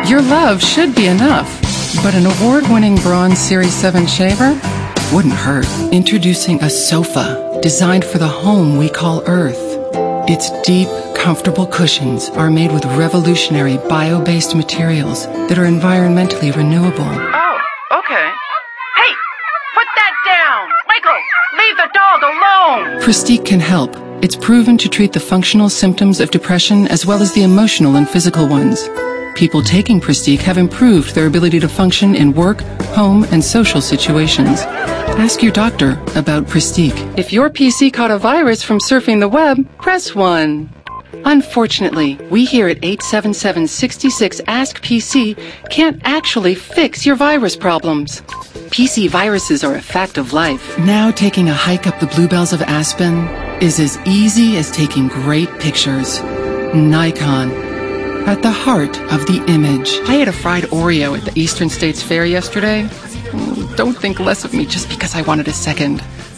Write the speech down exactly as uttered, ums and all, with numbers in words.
Your love should be enough, but an award-winning Bronze Series seven shaver wouldn't hurt. Introducing a sofa designed for the home we call Earth. Its deep, comfortable cushions are made with revolutionary bio-based materials that are environmentally renewable. Oh, okay. Hey, put that down! Michael, leave the dog alone! Pristique can help. It's proven to treat the functional symptoms of depression as well as the emotional and physical ones. People taking Pristique have improved their ability to function in work, home, and social situations. Ask your doctor about Pristique. If your P C caught a virus from surfing the web, press one. Unfortunately, we here at eight seven seven, six six, ask P C can't actually fix your virus problems. P C viruses are a fact of life. Now taking a hike up the bluebells of Aspen is as easy as taking great pictures. Nikon. At the heart of the image. I ate a fried Oreo at the Eastern States Fair yesterday. Don't think less of me just because I wanted a second.